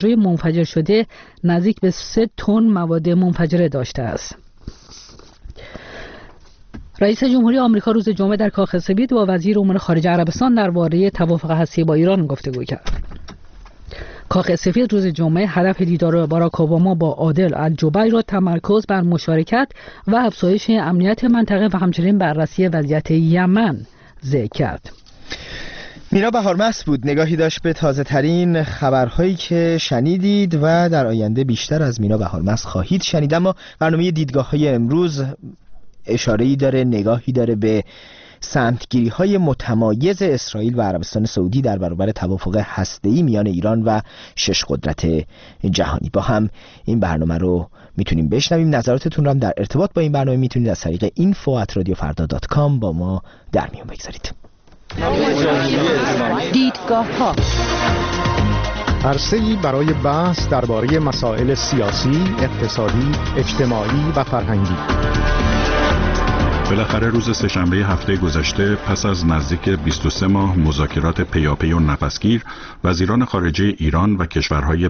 منفجر شده نزدیک به 3 تن مواد منفجره داشته است. رئیس جمهوری آمریکا روز جمعه در کاخ سفید با وزیر امور خارجه عربستان درباره توافق هسته‌ای با ایران گفتگو کرد. کاخ سفید روز جمعه هدف دیدار باراک اوباما با عادل الجبیر را تمرکز بر مشارکت و افزایش امنیت منطقه و همچنین بررسی وضعیت یمن ذکر کرد. مینا بهارمست بود، نگاهی داشت به تازه ترین خبرهایی که شنیدید و در آینده بیشتر از مینا بهارمست خواهید شنید. اما برنامه دیدگاه‌های امروز اشاره‌ای داره، نگاهی داره به سمتگیری‌های متمایز اسرائیل و عربستان سعودی در برابر توافق هسته‌ای میان ایران و 6 قدرت جهانی. با هم این برنامه رو میتونیم بشنویم. نظراتتون رو هم در ارتباط با این برنامه میتونید از طریق info@radiofarda.com با ما در میون بگذارید. دیدگاه‌ها عرصه‌ای برای بحث درباره مسائل سیاسی، اقتصادی، اجتماعی و فرهنگی. بالاخره روز سه‌شنبه هفته گذشته پس از نزدیک 23 ماه مذاکرات پیاپی و نفسگیر، وزیران خارجه ایران و کشورهای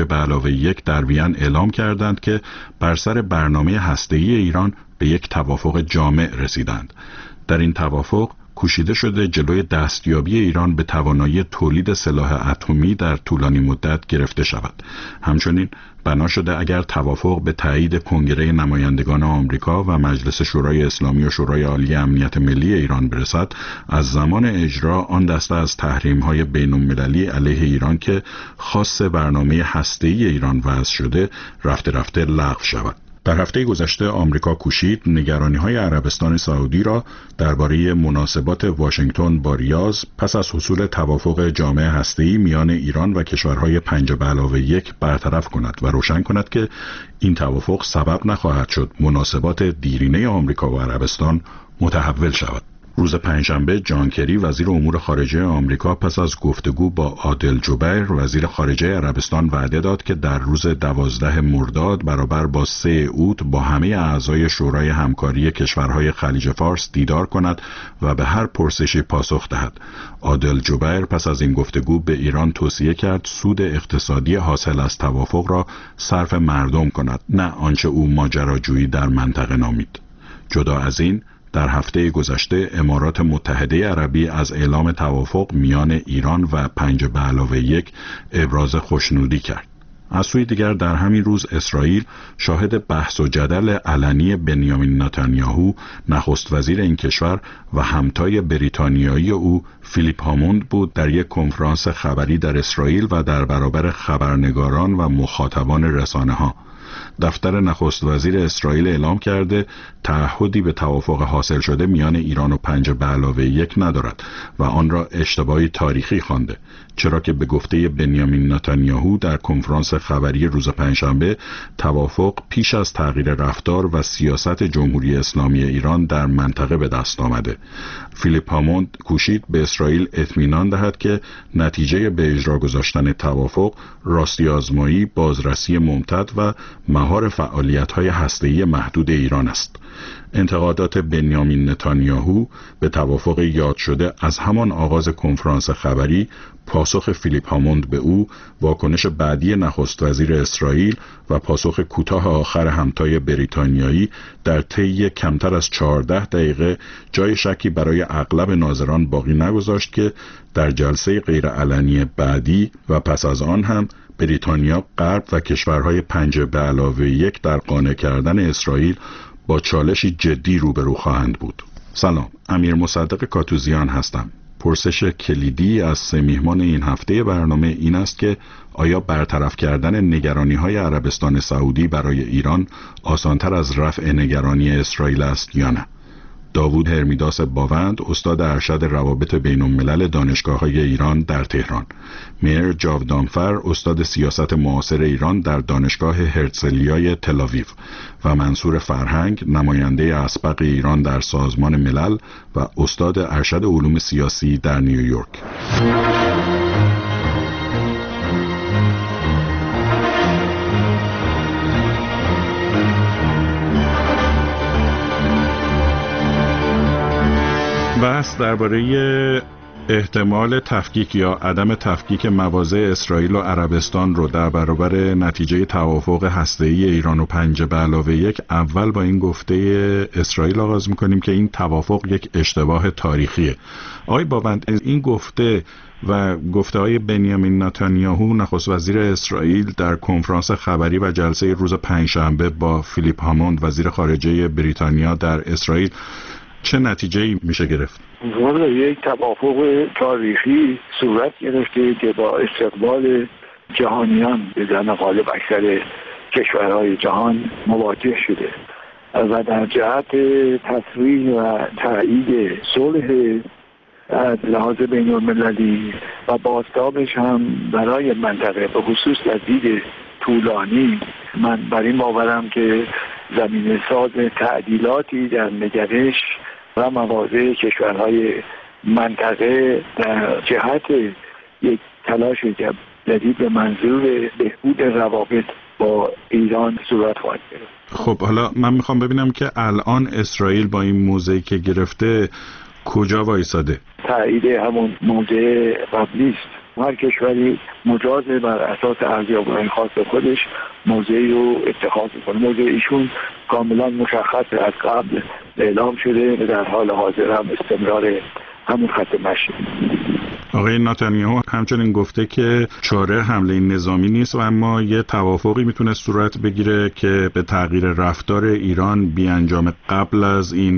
5+1 در وین اعلام کردند که بر سر برنامه هسته‌ای ایران به یک توافق جامع رسیدند. در این توافق کوشیده شده جلوی دستیابی ایران به توانایی تولید سلاح اتمی در طولانی مدت گرفته شود. همچنین بنا شده اگر توافق به تایید کنگره نمایندگان آمریکا و مجلس شورای اسلامی و شورای عالی امنیت ملی ایران برسد، از زمان اجرا آن دسته از تحریم‌های بین‌المللی علیه ایران که خاص برنامه هسته‌ای ایران وضع شده رفته رفته لغو شود. در هفته گذشته آمریکا کوشید نگرانی‌های عربستان سعودی را درباره مناسبات واشنگتن با ریاض پس از حصول توافق جامع هسته‌ای میان ایران و کشورهای 5+1 برطرف کند و روشن کند که این توافق سبب نخواهد شد مناسبات دیرینه آمریکا و عربستان متحول شود. روز پنجشنبه جان کری وزیر امور خارجه آمریکا پس از گفتگو با عادل جبیر وزیر خارجه عربستان وعده داد که در روز 12 مرداد برابر با 3 اوت با همه اعضای شورای همکاری کشورهای خلیج فارس دیدار کند و به هر پرسشی پاسخ دهد. عادل جبیر پس از این گفتگو به ایران توصیه کرد سود اقتصادی حاصل از توافق را صرف مردم کند، نه آنچه او ماجراجویی در منطقه نامید. جدا از این، در هفته گذشته امارات متحده عربی از اعلام توافق میان ایران و 5+1 ابراز خوشنودی کرد. از سوی دیگر در همین روز اسرائیل شاهد بحث و جدل علنی بنیامین نتانیاهو نخست وزیر این کشور و همتای بریتانیایی او فیلیپ هاموند بود در یک کنفرانس خبری در اسرائیل و در برابر خبرنگاران و مخاطبان رسانه‌ها. دفتر نخست وزیر اسرائیل اعلام کرده تعهدی به توافق حاصل شده میان ایران و 5+1 ندارد و آن را اشتباهی تاریخی خوانده، چرا که به گفته بنیامین نتانیاهو در کنفرانس خبری روز پنجشنبه توافق پیش از تغییر رفتار و سیاست جمهوری اسلامی ایران در منطقه به دست آمده. فیلیپ هاموند کوشید به اسرائیل اطمینان دهد که نتیجه به اجرا گذاشتن توافق راستی آزمایی، بازرسی ممتد و مهار فعالیت‌های هسته‌ای محدود ایران است. انتقادات بنیامین نتانیاهو به توافق یاد شده از همان آغاز کنفرانس خبری، پاسخ فیلیپ هاموند به او، واکنش بعدی نخست وزیر اسرائیل و پاسخ کوتاه آخر همتای بریتانیایی در طی کمتر از 14 دقیقه جای شکی برای اغلب ناظران باقی نگذاشت که در جلسه غیرعلنی بعدی و پس از آن هم بریتانیا، غرب و کشورهای 5+1 در قانع کردن اسرائیل با چالشی جدی روبرو خواهند بود. سلام، امیر مصدق کاتوزیان هستم. پرسش کلیدی از 3 میهمان این هفته برنامه این است که آیا برطرف کردن نگرانی‌های عربستان سعودی برای ایران آسان‌تر از رفع نگرانی اسرائیل است یا نه؟ داوود هرمیداس باوند، استاد ارشد روابط بین‌الملل دانشگاه‌های ایران در تهران. میر جاودانفر، استاد سیاست معاصر ایران در دانشگاه هرتزلیای تل‌آویو و منصور فرهنگ، نماینده اسبق ایران در سازمان ملل و استاد ارشد علوم سیاسی در نیویورک. بحث درباره احتمال تفکیک یا عدم تفکیک مواضع اسرائیل و عربستان رو در برابر نتیجه توافق هسته‌ای ایران و 5+1 اول با این گفته اسرائیل آغاز می‌کنیم که این توافق یک اشتباه تاریخیه. آقای باوند، این گفته و گفته‌های بنیامین نتانیاهو نخست وزیر اسرائیل در کنفرانس خبری و جلسه روز پنجشنبه با فیلیپ هاموند وزیر خارجه بریتانیا در اسرائیل چه نتیجه‌ای میشه گرفت؟ یک توافق تاریخی صورت گرفته که با استقبال جهانیان به زن غالب اکثر کشورهای جهان مواجه شده و در جهت تسریع و تایید صلح از لحاظ بین المللی و بازتابش هم برای منطقه به خصوص در دید طولانی، من بر این باورم که زمینه ساز تعدیلاتی در نگرش و مواضع کشورهای منطقه در جهت یک تلاش جدید به منظور بهبود روابط با ایران صورت خواهد گرفت. خب حالا من میخوام ببینم که الان اسرائیل با این موضعی که گرفته کجا وایساده؟ تایید همون موضع قبلی است. هر کشوری مجازه بر اساس ارزیابی‌های خاص خودش موضعی رو اتخاذ می‌کنه. موضع ایشون کاملا مشخص از قبل اعلام شده و در حال حاضر هم استمرار همون خط مشی. آقای نتانیاهو همچنین گفته که چاره حمله نظامی نیست و اما یه توافقی میتونه صورت بگیره که به تغییر رفتار ایران بیانجام قبل از این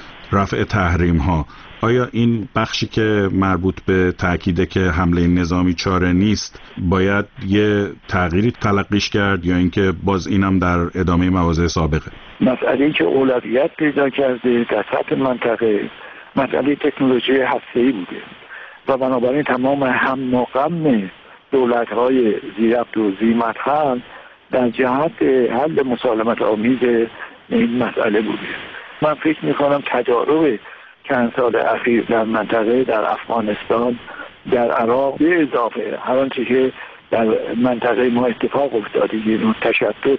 رفع تحریم ها. آیا این بخشی که مربوط به تأکیده که حمله نظامی چاره نیست باید یه تغییری تلقیش کرد یا اینکه باز اینم در ادامه مواضع سابقه؟ مسئله که اولویت پیدا کرده در سطح منطقه مسئله تکنولوژی هسته‌ای بوده و بنابراین تمام هم و غم دولت‌های ذی‌ربط و ذی‌مدخل در جهت حل مسالمت آمیز این مسئله بوده. من فکر می‌کنم تجارب چند سال اخیر در منطقه، در افغانستان، در عراق به اضافه هر آنچه که در منطقه ما اتفاق افتاده، این تشدد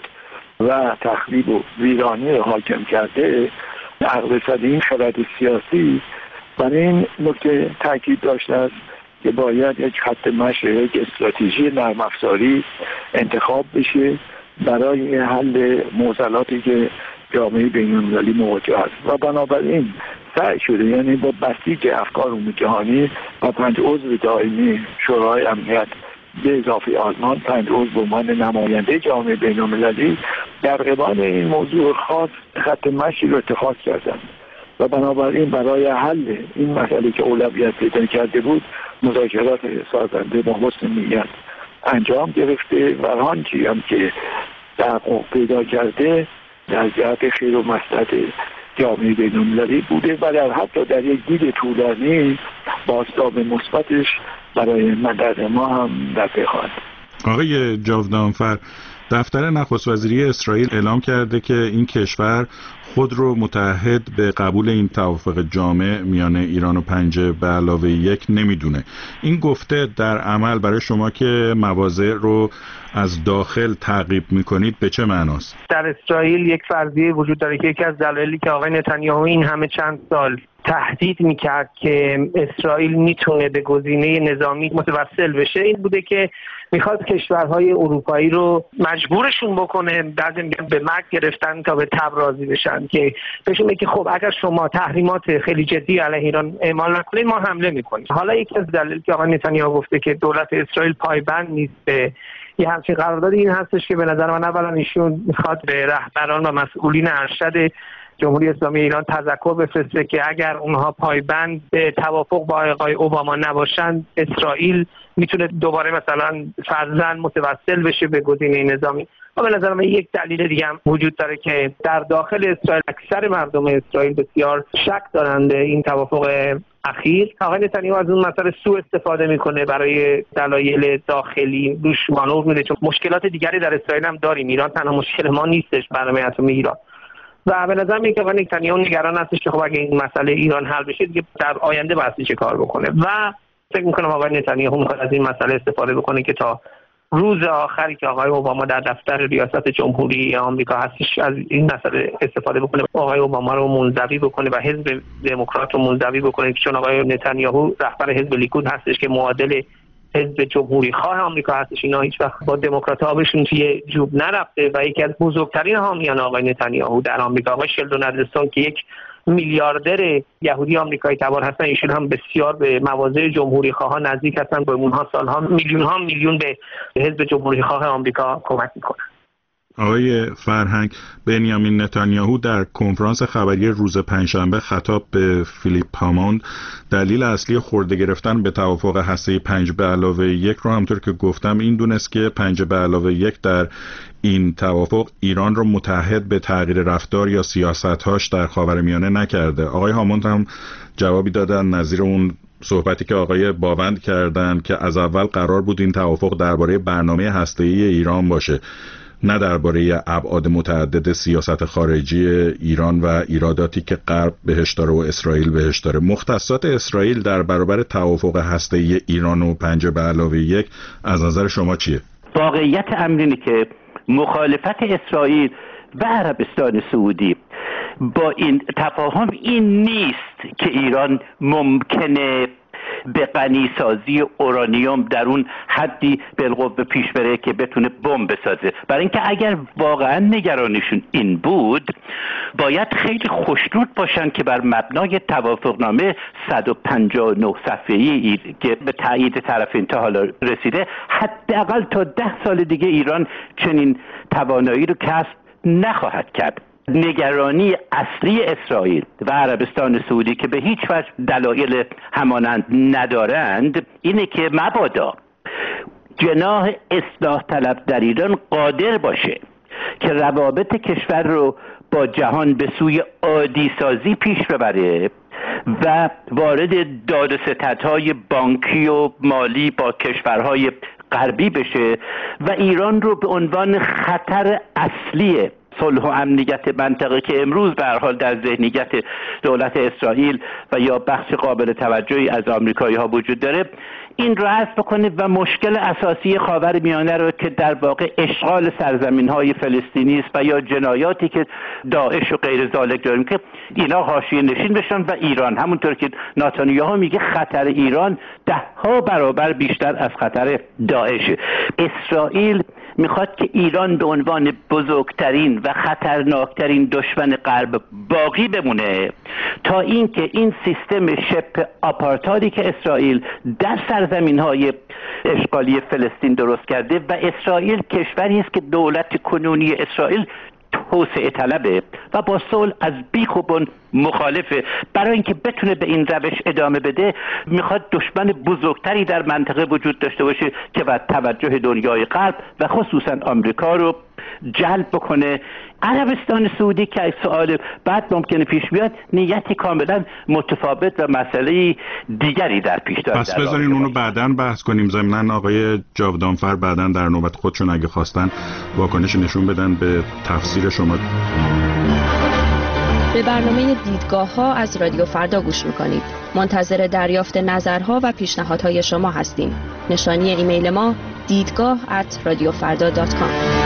و تخریب و ویرانی رو حاکم کرده، عقب صد این خرد سیاسی بر این نکته تاکید داشته است که باید یک خط مشی، یک استراتژی نرم افزاری انتخاب بشه برای حل معضلاتی که جامعه بین‌المللی مواجه است و بنابراین سعی شده، یعنی با بسیج افکار عمومی جهانی و 5 عضو دائمی شورای امنیت به اضافه آلمان، 5 عضو به عنوان نماینده جامعه بین‌المللی در قبال این موضوع خاص خط مشی رو اتخاذ کردند و بنابراین برای حل این مسئله که اولویت پیدا کرده بود مذاکرات سازنده با حسن نیت انجام گرفته و آنچه هم که تحقق پیدا کرده در جهت خیر و مصلحت جامعه بین‌المللی بوده و در حتی در یک دید طولانی بازتاب مثبتش برای منطقه ما هم در پی خواهد. آقای جاودانفر، دفتر نخست وزیری اسرائیل اعلام کرده که این کشور خود رو متعهد به قبول این توافق جامع میان ایران و 5+1 نمیدونه. این گفته در عمل برای شما که مواضع رو از داخل تعقیب میکنید به چه معناست؟ در اسرائیل یک فرضیه وجود داره که یکی از دلایلی که آقای نتانیاهو این همه چند سال تهدید میکرد که اسرائیل میتونه به گزینه نظامی متوسل بشه این بوده که میخواد کشورهای اروپایی رو مجبورشون بکنه، بعضی میگن به مرگ گرفتن تا به تب راضی بشن، که بهشون میگه خب اگر شما تحریمات خیلی جدی علیه ایران اعمال نکنید ما حمله میکنیم. حالا یکی از دلایلی که آقای نتانیاهو گفته که دولت اسرائیل پایبند نیست به یه همچین قراردادی این هستش که به نظر من اولا ایشون میخواد به رهبران و مسئولین ارشد جمهوری اسلامی ایران تذکر بفرسته که اگر اونها پایبند به توافق با آقای اوباما نباشند اسرائیل میتونه دوباره مثلا فرضاً متوسل بشه به گزینه نظامی. و به نظر من یک دلیل دیگه هم وجود داره که در داخل اسرائیل اکثر مردم اسرائیل بسیار شک دارند این توافق اخیر. آقای نتانیاهو از اون مسئله سوء استفاده میکنه برای دلایل داخلی، روش مانور میده، چون مشکلات دیگری در اسرائیل هم داریم. ایران تنها مشکل ما نیستش، برنامه اتمی ایران. و به نظر میاد که آقای نتانیاهو نگران هستش که خب اگه این مسئله ایران حل بشه دیگه در آینده باید چه کار بکنه و فکر میکنم آقای نتانیاهو میخواد از این مسئله استفاده بکنه که تا روز آخری که آقای اوباما در دفتر ریاست جمهوری آمریکا هستش از این مسئله استفاده بکنه، آقای اوباما رو منزوی بکنه و حزب دموکرات رو منزوی بکنه، چون آقای نتانیاهو رهبر حزب لیکود هستش که معادل حزب جمهوری خواه آمریکا هستش. اینا هیچ وقت با دموکرات‌ها آبشون توی جوب نرفته و یکی از بزرگترین حامیان آقای نتانیاهو در آمریکا، آقای شلدون ادلسون که یک میلیاردر یهودی آمریکایی تبار هستن، ایشون هم بسیار به مواضع جمهوری خواهان نزدیک هستن، با اونها سالها میلیون به حزب جمهوری خواه آمریکا کمک میکنن. آقای فرهنگ، بنیامین نتانیاهو در کنفرانس خبری روز پنجشنبه خطاب به فیلیپ هاموند دلیل اصلی خورده گرفتن به توافق هسته‌ای 5+1 رو همونطور که گفتم این دونست که 5+1 در این توافق ایران رو متحد به تغییر رفتار یا سیاست‌هاش در خاورمیانه نکرده. آقای هاموند هم جوابی دادن نظیر اون صحبتی که آقای باوند کردن که از اول قرار بود این توافق درباره برنامه هسته‌ای ایران باشه، نه درباره ابعاد متعدد سیاست خارجی ایران و ایراداتی که غرب بهش داره و اسرائیل بهش داره. مختصات اسرائیل در برابر توافق هسته‌ای ایران و 5+1 از نظر شما چیه؟ واقعیت امر اینه که مخالفت اسرائیل و عربستان سعودی با این تفاهم این نیست که ایران ممکنه به غنیسازی اورانیوم در اون حدی بالقوه پیش بره که بتونه بمب بسازه. برای اینکه اگر واقعا نگرانشون این بود باید خیلی خوشنود باشن که بر مبنای توافقنامه 159 صفحه‌ای که به تایید طرفین تا حالا رسیده حداقل تا 10 سال دیگه ایران چنین توانایی رو کسب نخواهد کرد. نگرانی اصلی اسرائیل و عربستان سعودی که به هیچ وجه دلایل همانند ندارند اینه که مبادا جناح اصلاح طلب در ایران قادر باشه که روابط کشور رو با جهان به سوی عادی سازی پیش ببره و وارد داد و ستدهای بانکی و مالی با کشورهای غربی بشه و ایران رو به عنوان خطر اصلی صلح و امنیت منطقه که امروز به هر حال در ذهنیت دولت اسرائیل و یا بخش قابل توجهی از آمریکایی‌ها وجود داره این رو حذف بکنه و مشکل اساسی خاورمیانه رو که در واقع اشغال سرزمین‌های فلسطینی است و یا جنایاتی که داعش و غیر ذالک داریم که اینا حاشیه نشین بشن و ایران همونطور که نتانیاهو میگه خطر ایران 10 برابر بیشتر از خطر داعش. اسرائیل میخواد که ایران به عنوان بزرگترین و خطرناکترین دشمن غرب باقی بمونه تا اینکه این سیستم شبه آپارتایدی که اسرائیل در سرزمین‌های اشغالی فلسطین درست کرده و اسرائیل کشوری است که دولت کنونی اسرائیل توسعه طلبه و با صلح از بیخ و بن مخالفه. برای اینکه بتونه به این روش ادامه بده میخواد دشمن بزرگتری در منطقه وجود داشته باشه که باید توجه دنیای غرب و خصوصا آمریکا رو جلب بکنه. عربستان سعودی که سوال بعد ممکنه پیش بیاد نیتی کاملا متفاوت و مسئله دیگری در پیش داره. پس بذارین اونو بعداً بحث کنیم. ضمناً آقای جاودانفر بعداً در نوبت خودشون اگه خواستن واکنش نشون بدن به تفسیر شما. به برنامه دیدگاه‌ها از رادیو فردا گوش می‌کنید. منتظر دریافت نظرها و پیشنهادهای شما هستیم. نشانی ایمیل ما deedgah@radiofarda.com.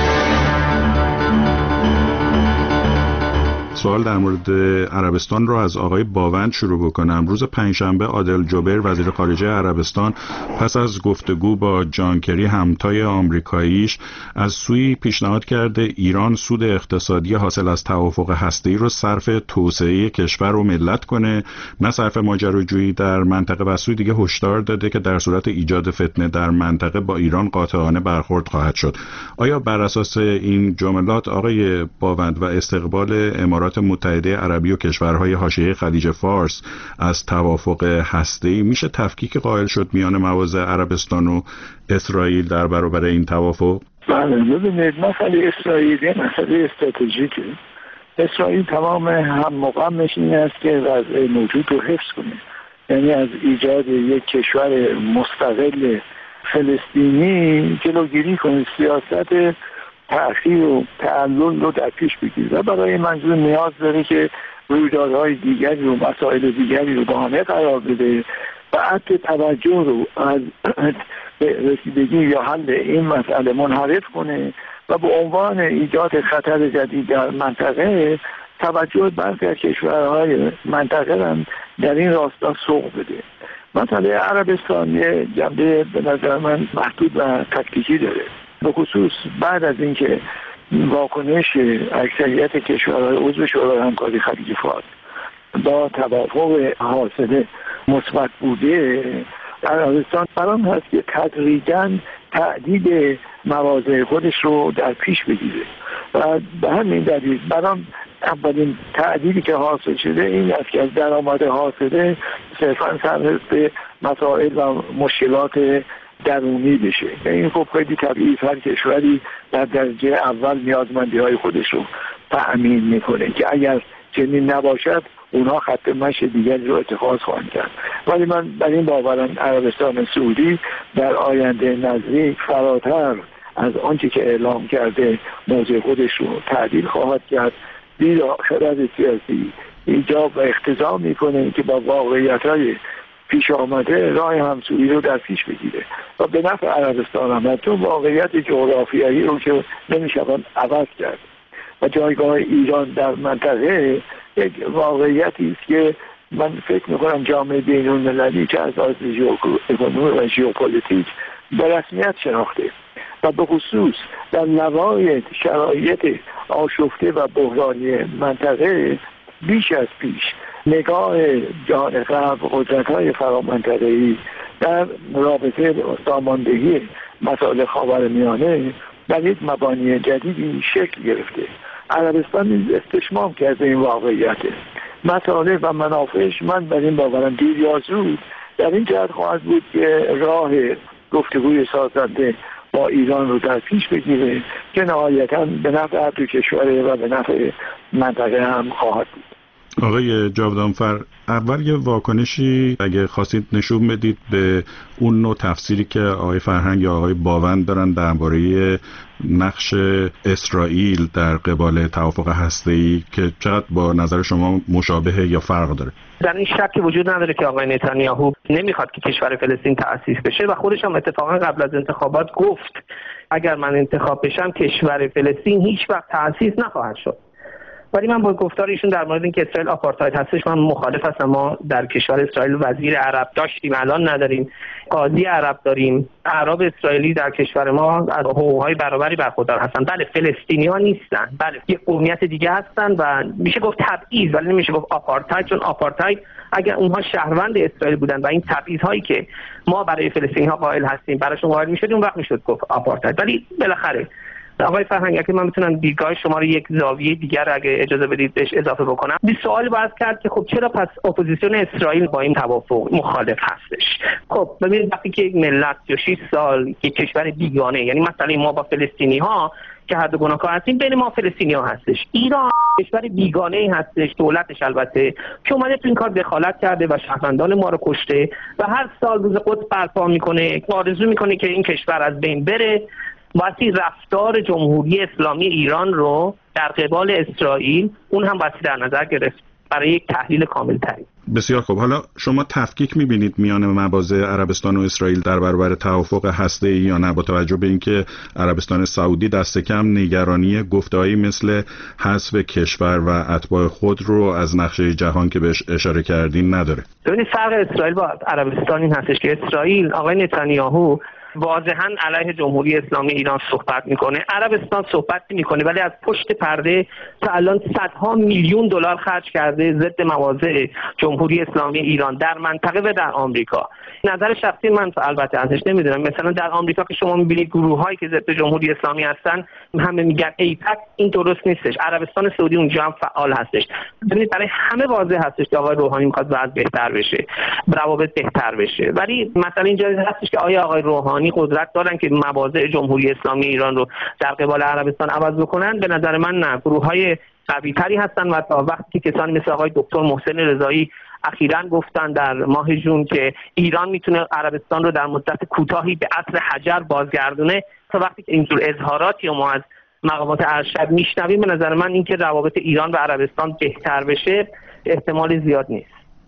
سوال در مورد عربستان رو از آقای باوند شروع بکنم. روز پنجشنبه عادل جبیر وزیر خارجه عربستان پس از گفتگو با جان کری همتای آمریکاییش از سوی پیشنهاد کرده ایران سود اقتصادی حاصل از توافق هسته‌ای رو صرف توسعه کشور و ملت کنه نه صرف ماجراجویی در منطقه و سوی دیگه هشدار داده که در صورت ایجاد فتنه در منطقه با ایران قاطعانه برخورد خواهد شد. آیا بر اساس این جملات آقای باوند و استقبال امارات متحده عربی و کشورهای حاشیه خلیج فارس از توافق هسته‌ای میشه تفکیک قائل شد میان مواضع عربستان و اسرائیل در برابر این توافق؟ بله، ببینید مسئله اسرائیل یه مسئله استراتژیکه. اسرائیل تمام هم مقامش این است که وضع موجود رو حفظ کنه، یعنی از ایجاد یک کشور مستقل فلسطینی جلوگیری کنه، سیاست تأخیر و تعلل رو در پیش بگیره و برای منظور نیاز داره که رویدادهای دیگری و مسائل دیگری رو بهانه قرار بده و عطف توجه رو از رسیدگی یا حل این مسئله منحرف کنه و به عنوان ایجاد خطر جدید در منطقه توجه برخی از کشورهای منطقه هم در این راستا سوق بده. مسئله عربستان یه جنبه به نظر من محدود و تکتیکی داره، به خصوص بعد از اینکه واکنش اکثریت کشورهای عضو شورای همکاری خلیج فارس با توافق حاصله مثبت بوده، عربستان برام هست که تدریجاً تعدیل مواضع خودش رو در پیش بگیره و به همین دلیل برام اولین تعدیلی که حاصل شده این است که از درآمد حاصله صرفاً صرف به مسائل و مشکلات درونی بشه. این خب خیلی طبیعی، هر کشوری در درجه اول نیازمندی‌های خودش رو تأمین میکنه که اگر چنین نباشد اونها خط مشی دیگری رو اتخاذ خواهند کرد. ولی من بر این باورم عربستان سعودی در آینده نزدیک فراتر از آنچه که اعلام کرده موضع خودش رو تعدیل خواهد کرد، زیرا خرد سیاسی ایجاب و اقتضا میکنه که با واقعیت‌های پیش آمده راه همسویی رو در پیش بگیره و به نفع عربستان هم، چون واقعیت جغرافیایی رو که نمیشوند عوض کرد و جایگاه ایران در منطقه یک واقعیتی است که من فکر میکنم جامعه بین‌المللی که از لحاظ ژئواپلیتیک و ژئوپلیتیک به رسمیت شناخته و به خصوص در نوای شرایط آشفته و بحرانی منطقه بیش از پیش نگاه جهان غرب قدرت‌های فرامنطقه‌ای در رابطه با ساماندهی مسائل خاورمیانه در یک مبانی جدیدی شکل گرفته. عربستان استشمام کرده این واقعیت مسائل و منافعش. من بر این باورم دیر یا زود در این جهت خواهد بود که راه گفتگوی سازنده با ایران رو در پیش بگیره که نهایتاً به نفع هر دو کشوره و به نفع منطقه هم خواهد بود. آقای جاودانفر، اول یه واکنشی اگه خواستید نشون بدید به اون نوع تفسیری که آقای فرهنگ یا آقای باوند دارن درباره نقش اسرائیل در قبال توافق هسته‌ای که چقدر با نظر شما مشابه یا فرق داره؟ در این شکی وجود نداره که آقای نتانیاهو نمیخواد که کشور فلسطین تأسیس بشه و خودش هم اتفاقا قبل از انتخابات گفت اگر من انتخاب بشم کشور فلسطین هیچ وقت تأسیس نخواهد شد. ولی من با گفتار ایشون در مورد اینکه اسرائیل آپارتاید هستش من مخالف هستم. ما در کشور اسرائیل وزیر عرب داشتیم، الان نداریم، قاضی عرب داریم. اعراب اسرائیلی در کشور ما از حقوق‌های برابری برخوردار هستن. بله فلسطینی‌ها نیستن، بله یک قومیت دیگه هستن و میشه گفت تبعیض، ولی نمیشه گفت آپارتاید، چون آپارتاید اگر اونها شهروند اسرائیل بودن و این تبعیض‌هایی که ما برای فلسطینی‌ها قائل هستیم براشون قائل می‌شدیم اون وقت میشد گفت آپارتاید. ولی بالاخره آقای فرهنگ اگه من میتونم دیدگاه شما رو یک زاویه دیگر اگه اجازه بدید بهش اضافه بکنم، این سوال باید کرد که خب چرا پس اپوزیسیون اسرائیل با این توافق مخالف هستش؟ خب ببینید وقتی که یک ملت 36 سال یک کشور بیگانه، یعنی مثلا ما با فلسطینی ها که هر دو گناهکار هستیم، بین ما فلسطینی ها هستش، ایران کشور بیگانه هستش، دولتش البته که اومده تو این کار دخالت کرده و شهروندان ما رو کشته و هر سال روز قدس برپا میکنه، آرزو میکنه که این کشور از بین بره. واسه رفتار جمهوری اسلامی ایران رو در قبال اسرائیل اون هم واسه در نظر گرفت برای یک تحلیل کامل تری. بسیار خوب. حالا شما تفکیک می‌بینید میان مواضع عربستان و اسرائیل در برابر توافق هسته‌ای یا نه، با توجه به اینکه عربستان سعودی دست کم نگرانی گفته‌ای مثل حذف کشور و اتباع خود رو از نقشه جهان که بهش اشاره کردین نداره؟ ببینید فرق اسرائیل با عربستان این هستش که اسرائیل آقای نتانیاهو واضحاً علیه جمهوری اسلامی ایران صحبت میکنه، عربستان صحبت میکنه ولی از پشت پرده تا الان صدها میلیون دلار خرج کرده ضد مواضع جمهوری اسلامی ایران در منطقه و در آمریکا. نظر شخصی من البته ازش نمیدونم، مثلا در آمریکا که شما میبینید گروه‌هایی که ضد جمهوری اسلامی هستن همه میگن ایپک، این درست نیستش. عربستان سعودی اونجا هم فعال هستش. ببینید برای همه واضح هستش که آقای روحانی میخواد وضع بهتر بشه، روابط بهتر بشه، ولی مثلا اینجا هستش که آقای روحانی قدرت دارن که مواضع جمهوری اسلامی ایران رو در قبال عربستان عوض بکنن؟ به نظر من نه. گروه‌های قوی‌تری هستن و تا وقتی که کسانی مثل آقای دکتر محسن رضایی اخیراً گفتن در ماه ژوئن که ایران میتونه عربستان رو در مدت کوتاهی به عصر حجر بازگردونه، تا وقتی که اینجور اظهاراتی ما از مقامات ارشد میشنویم به نظر من اینکه روابط ایران و عربستان بهتر بشه احتمال زیاد نیست.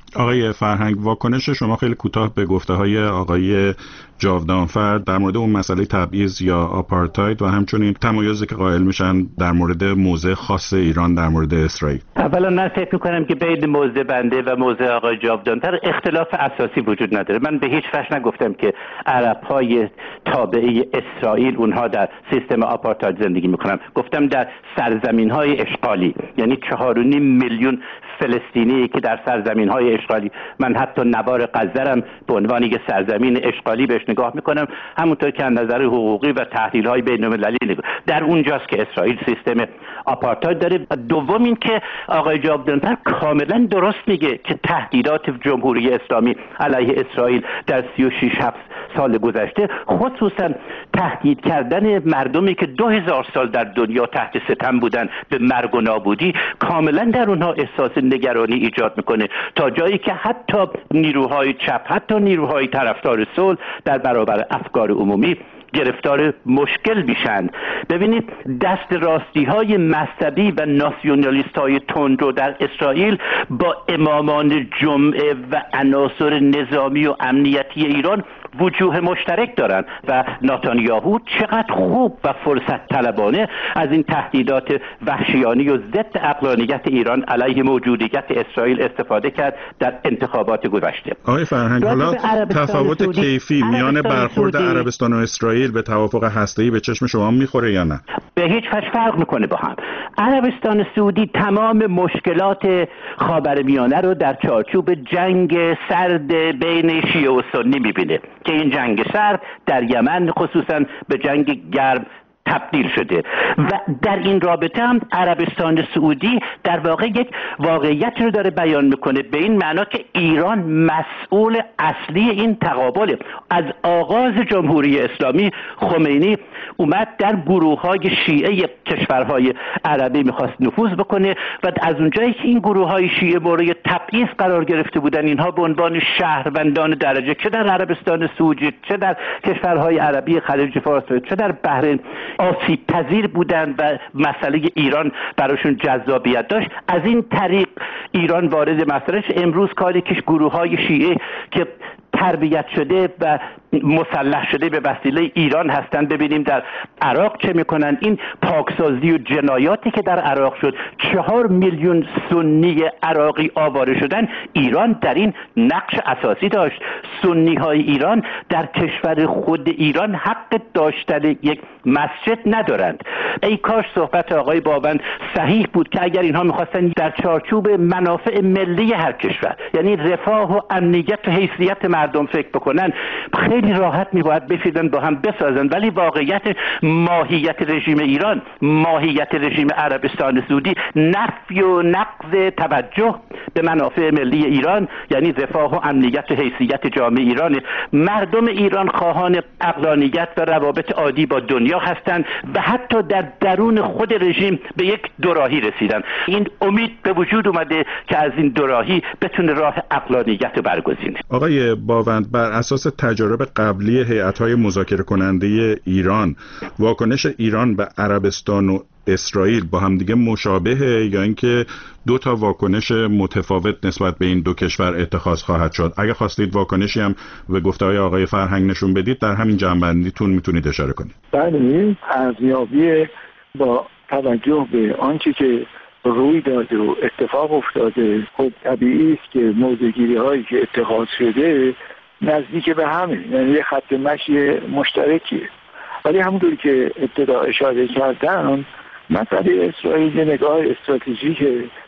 آقای فرهنگ، واکنش شما خیلی کوتاه به گفته‌های آقای جاودانفر در مورد اون مسئله تبعیض یا آپارتاید و همچنین تمایزی که قائل میشن در مورد موضع خاص ایران در مورد اسرائیل. اولا من فکر میکنم که بین موضع بنده و موضع آقای جاودانفر اختلاف اساسی وجود نداره. من به هیچ وجه نگفتم که عرب‌های تابعه اسرائیل اونها در سیستم آپارتاید زندگی میکنن. گفتم در سرزمین‌های اشغالی، یعنی 4.5 میلیون فلسطینی که در سرزمین‌های اشغالی، من حتی نوار غزه به عنوان یک سرزمین اشغالی بهش نگاه میکنم، همونطور که از نظر حقوقی و تحلیل‌های بین‌المللی در اونجاست که اسرائیل سیستم آپارتاید داره. دوم این که آقای جاودانفر کاملا درست میگه که تهدیدات جمهوری اسلامی علیه اسرائیل در 36 سال گذشته، خصوصا تهدید کردن مردمی که 2000 سال در دنیا تحت ستم بودن به مرگ و نابودی، کاملا در اونها احساس نگرانی ایجاد میکنه، تا جایی که حتی نیروهای چپ، حتی نیروهای طرفدار صلح در برابر افکار عمومی گرفتار مشکل میشن. ببینید دست راستی های مذهبی و ناسیونالیست های تندرو در اسرائیل با امامان جمعه و عناصر نظامی و امنیتی ایران وجوه مشترک دارند و نتانیاهو چقدر خوب و فرصت طلبانه از این تهدیدات وحشیانه و ضد عقلانیت ایران علیه موجودیت اسرائیل استفاده کرد در انتخابات گذشته. آقای فرهنگ، حالا تفاوت کیفی میان برخورد عربستان و اسرائیل به توافق هسته‌ای به چشم شما میخوره یا نه؟ به هیچ وجه فرق میکنه با هم. عربستان سعودی تمام مشکلات خاورمیانه رو در چارچوب جنگ سرد بین شیعه و سنی میبینه که این جنگ سرد در یمن خصوصا به جنگ گرم تبدیل شده و در این رابطه هم عربستان سعودی در واقع یک واقعیت رو داره بیان میکنه، به این معنا که ایران مسئول اصلی این تقابله. از آغاز جمهوری اسلامی خمینی اومد در گروه‌های شیعه کشورهای عربی میخواست نفوذ بکنه و از اونجایی که این گروه‌های شیعه مورد تبعیض قرار گرفته بودن، اینها به عنوان شهروندان درجه چه در عربستان سعودی، چه در کشورهای عربی خلیج فارس، چه در بحرین آسیب پذیر بودند و مسئله ایران براشون جذابیت داشت. از این طریق ایران وارد مسئله شد. امروز کاری که گروه‌های شیعه که تربیت شده و مسلح شده به وسیله ایران هستند، ببینیم در عراق چه میکنن. این پاکسازی و جنایاتی که در عراق شد، 4 میلیون سنی عراقی آواره شدن، ایران در این نقش اساسی داشت. سنی های ایران در کشور خود ایران حق داشتن یک مسجد ندارند. ای کاش صحبت آقای باوند صحیح بود که اگر اینها میخواستن در چارچوب منافع ملی هر کشور، یعنی رفاه و امنیت و حیثیت مردم فکر بکنن، خیلی راحت میباید بفیدن با هم بسازن. ولی واقعیت ماهیت رژیم ایران، ماهیت رژیم عربستان سعودی، نفی و نقض توجه به منافع ملی ایران، یعنی رفاه و امنیت و حیثیت جامعه ایران. مردم ایران خواهان عقلانیت و روابط عادی با دنیا هستند و حتی در درون خود رژیم به یک دوراهی رسیدن. این امید به وجود اومده که از این دوراهی بتونه راه عقلانیت رو برگزینه. آقای باوند، بر اساس تجارب قبلی هیئت‌های مذاکره کننده ایران، واکنش ایران به عربستان و اسرائیل با همدیگه مشابهه یا اینکه دو تا واکنش متفاوت نسبت به این دو کشور اتخاذ خواهد شد؟ اگه خواستید واکنشی هم به گفته‌های آقای فرهنگ نشون بدید، در همین جنبندیتون میتونید اشاره کنید. بله، ارزیابی با توجه به آنچه که روی داده و اتفاق افتاده، خب طبیعی است که موضع‌گیری هایی که اتخاذ شده نزدیک به همه، یعنی یه خط مشی مشترکیه. ولی همونطور که ابتدا اشاره کردم، مسئله اسرائیل یه نگاه استراتژیک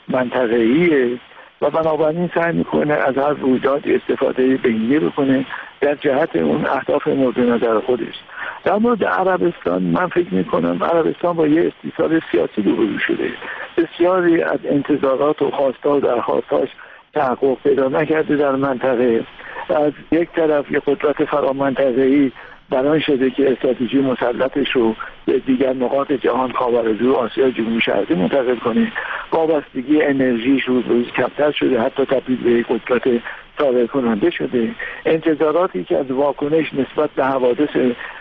منطقه‌ایه و بنابراین سعی میکنه از هر رویداد استفاده بینی بکنه در جهت اون اهداف مورد نظر خودش. در مورد عربستان من فکر میکنم عربستان با یه استیصال سیاسی روبرو شده. بسیاری از انتظارات و خواستها و درخواستاش تحقق پیدا نکرده در منطقه. از یک طرف یه قدرت فرامنطقه‌ای بران شده که استراتژی مسلطش رو به دیگر نقاط جهان، خاورمیانه و آسیا جنوبی شرقی منتقل کنه. وابستگی انرژیش روز کمتر شده، حتی تبدیل به قدرت صادر کننده شده. انتظاراتی که از واکنش نسبت به حوادث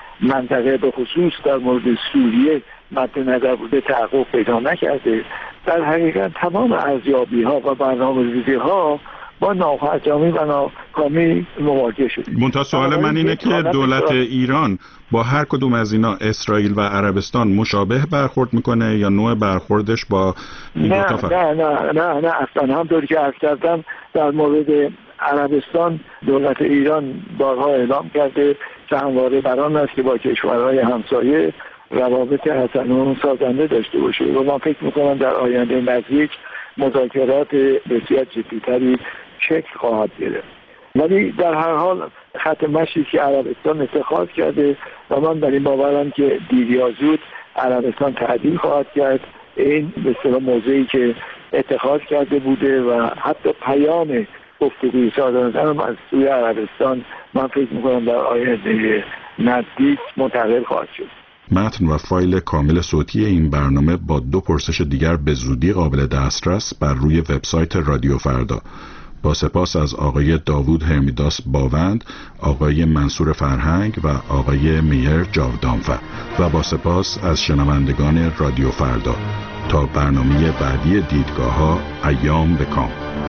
منطقه به خصوص در مورد سوریه مد نظر بوده تحقق پیدا نکرده. در حقیقت تمام ارزیابی‌ها و برنامه‌ریزی‌ها با نافرجامی و ناکامی مواجه شدیم. منتها سوال من اینه که دولت ایران با هر کدوم از اینا، اسرائیل و عربستان، مشابه برخورد میکنه یا نوع برخوردش با این دو تا فرق؟ نه اصلا. همونطوری که عرض کردم در مورد عربستان دولت ایران بارها اعلام کرده که همواره بران است که با کشورهای همسایه روابط حسن و سازنده داشته باشه و من فکر میکنم در آینده نزدیک مذاکرات بسیار جدی‌تری شکل خواهد گرفت. ولی در هر حال خط مشی که عربستان اتخاذ کرده و من در این باورم که دیر یا زود عربستان تعدیل خواهد کرد این به اصطلاح موضعی که اتخاذ کرده بوده و حتی پیام گفتگوی صادرانه هم از سوی عربستان من فکر میکنم در آینده نزدیک منتقل خواهد شد. متن و فایل کامل صوتی این برنامه با 2 پرسش دیگر به زودی قابل دسترس بر روی وبسایت رادیو فردا. با سپاس از آقای داوود هرمیداس باوند، آقای منصور فرهنگ و آقای میر جاودانفر و با سپاس از شنوندگان رادیو فردا. تا برنامه بعدی دیدگاه‌ها، ایام بکام.